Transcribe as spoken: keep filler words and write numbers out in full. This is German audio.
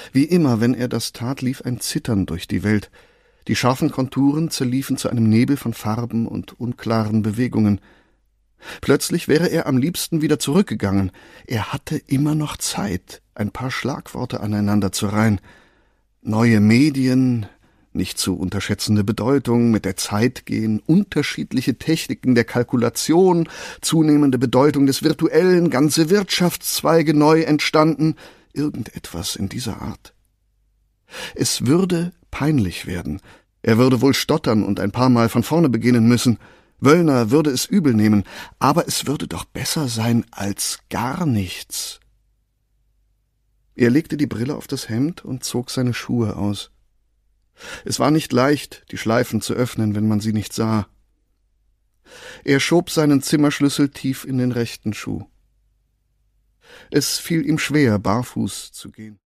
Wie immer, wenn er das tat, lief ein Zittern durch die Welt. Die scharfen Konturen zerliefen zu einem Nebel von Farben und unklaren Bewegungen. Plötzlich wäre er am liebsten wieder zurückgegangen. Er hatte immer noch Zeit, ein paar Schlagworte aneinander zu reihen. Neue Medien, nicht zu unterschätzende Bedeutung, mit der Zeit gehen, unterschiedliche Techniken der Kalkulation, zunehmende Bedeutung des Virtuellen, ganze Wirtschaftszweige neu entstanden, irgendetwas in dieser Art. Es würde peinlich werden. Er würde wohl stottern und ein paar Mal von vorne beginnen müssen. Wöllner würde es übel nehmen, aber es würde doch besser sein als gar nichts. Er legte die Brille auf das Hemd und zog seine Schuhe aus. Es war nicht leicht, die Schleifen zu öffnen, wenn man sie nicht sah. Er schob seinen Zimmerschlüssel tief in den rechten Schuh. Es fiel ihm schwer, barfuß zu gehen.